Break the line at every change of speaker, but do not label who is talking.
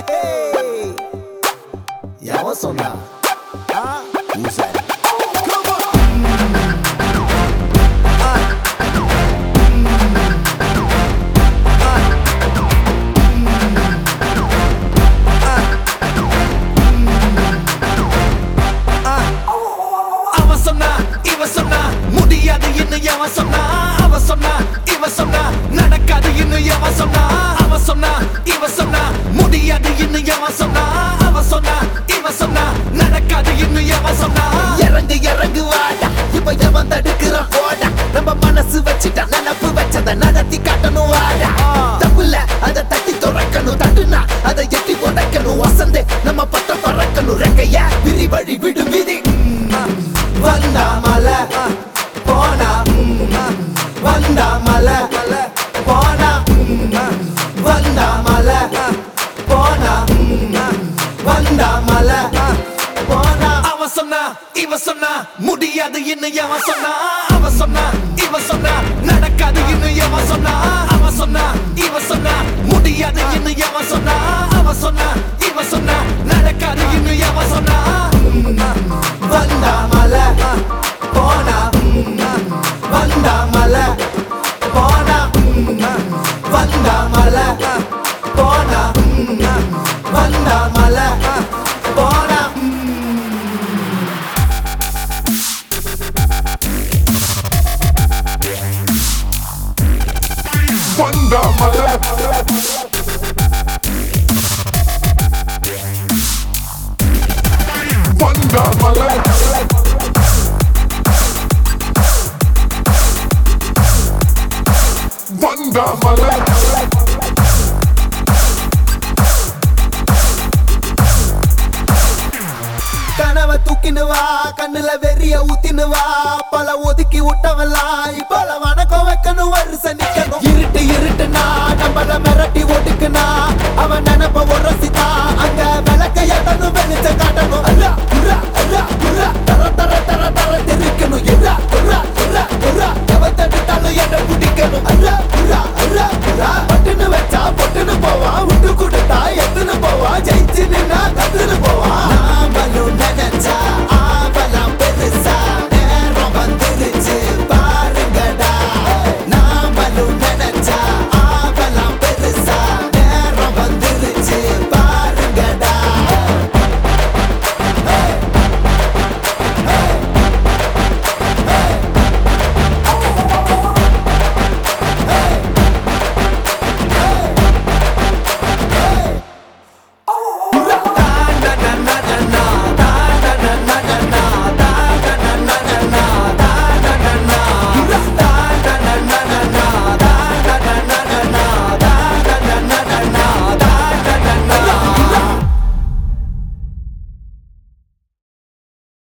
யாவன் சொன்னா ஊசாரி
முடியாது இன்னும் எவன் சொன்னா அவ சொன்னா இவ சொன்னா நடக்காது இன்னும் எவன் சொன்னா அவ சொன்னா இவ சொன்னா முடியாது இன்னும் எவன் சொன்னா அவ சொன்னா இவ சொன்னா நடக்காது இன்னும் எவன் சொன்னா
இறங்கு இறங்கு வாடா இப்ப எவன் தடுக்கிறான் போடா நம்ம மனசு வச்சுட்டா நினப்பு வச்சத நடத்தி காட்டணும் வாடா தப்புல அதை தட்டி துறக்கணும் தட்டுனா அதை எட்டி உடைக்கணும் வசந்தே நம்ம பட்ட பறக்கணும் ரெக்கைய விரி வழி விடு விதி வந்தா மலை போனா வந்தா மலை போனா வந்தா மலை போனா வந்தா மலை போனா
அவ சொன்னா இவ சொன்னா முடியாது இன்னும் எவன் சொன்னா அவ சொன்னா இவ சொன்னா நடக்காது இன்னும் எவன் சொன்னா அவ சொன்னா இவ சொன்னா முடியாது இன்னும் எவன் சொன்னா அவ சொன்னா இவ சொன்னா நடக்காது இன்னும் எவன் சொன்னா
வந்தா மலை போனா வந்தா மலை போனா வந்தா மலை போனா வந்தா மலை போனா
வந்தா மலை வந்தா மலை வந்தா மலை
கனவ தூக்கினுவா கண்ணுல வெறிய ஊத்தினுவா பல ஒதுக்கி விட்டவெல்லாம் இப்பல வணக்கம் வைக்கணும் வருஷ நிக்கணும் இருட்டு இருட்டுனா நம்மள மிரட்டி ஒடுக்குனா அவன் நினைப்ப உரசித்தா அங்க விளக்க எட்டணும் வெளிச்ச காட்டணும் அல்ல உரா அல்ல உரா தர தர தர தர தெரிக்கணும் இரா உரா உரா உரா எவ தடுத்தாலும் என்ன பிடிக்கணும் அல்ல உரா அல்ல உரா